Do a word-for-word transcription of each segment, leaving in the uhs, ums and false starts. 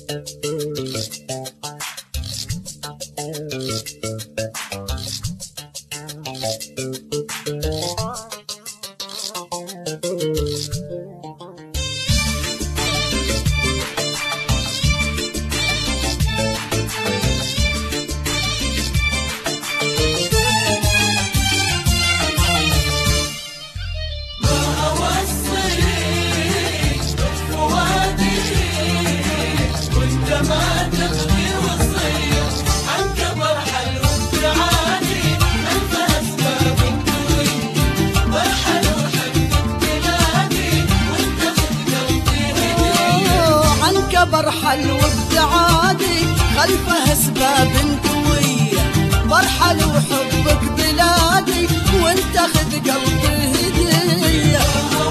برحل وابتعادي خلفه اسباب قوية، برحل وحبك بلادي وانت خذ قلبي هدية.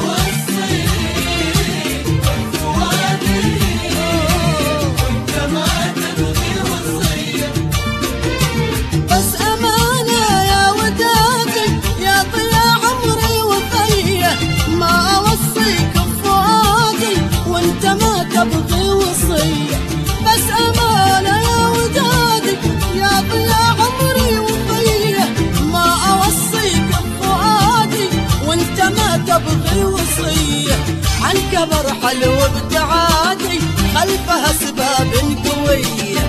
بس أمانة يا ودادي يا ضيا عمري وفيه، ما أوصيك بفؤادي وانت ما تبغي وصية. بس أمانة يا ودادي يا ضيا عمري وفيه، ما أوصيك بفؤادي وانت ما تبغي وصية. عنك برحل وابتعادي خلفها أسباب قوية.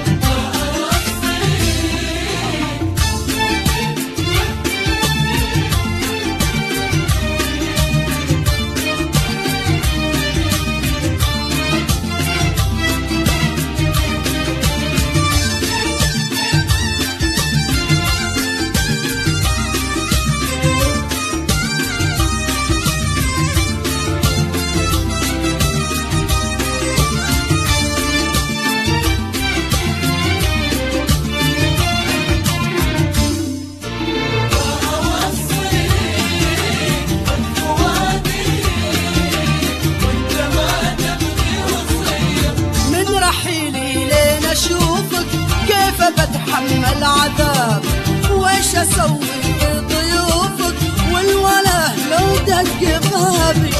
أشوفك كيف بتحمل عذاب، وإيش أسوي في ضيوفك والوله لو دق بابي.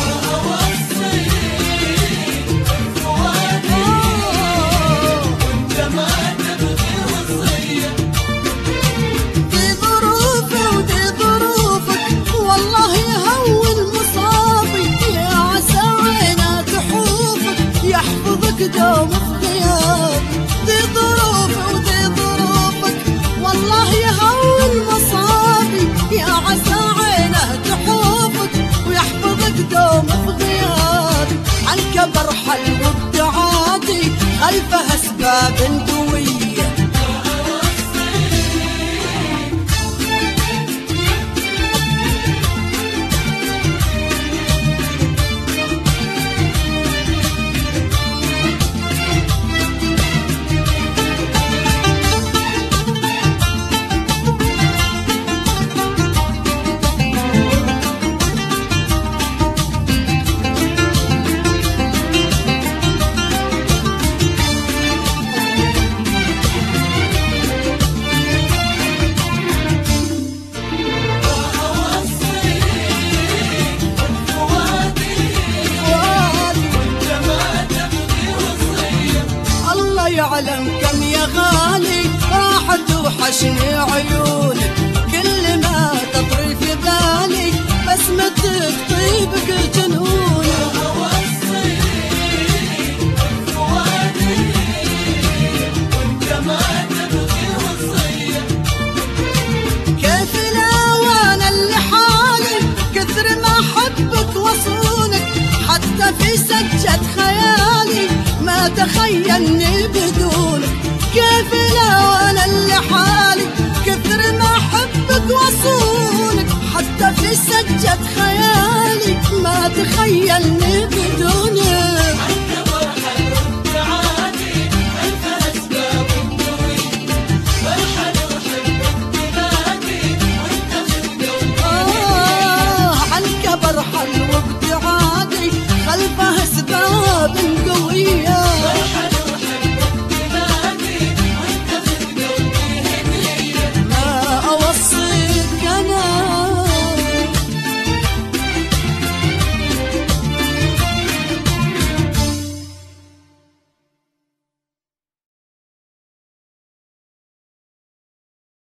دي ظروفي ودي ظروفك والله يهون مصابي، يا عسى عينات حوفك يحفظك دوم اختياري. دي ظروفي ودي ظروفك والله يهون مصابي، يا عسى عينه تحوفك ويحفظك دوم بغيابي. عنك برحل وابتعادي خلفه أسباب قوية. يعلم كم يا غالي راح توحشني عيونك، كل ما تطري في بالي بسمتك طيبك جنونك. كيف لا وانا اللي حالي كثر ما حبك وصونك، حتى في سجة خيالي ما تخيلني بدونك. كيف لا وانا اللي حالي كثر ما حبك وصونك، حتى في سجة خيالي ما تخيلني بدونك.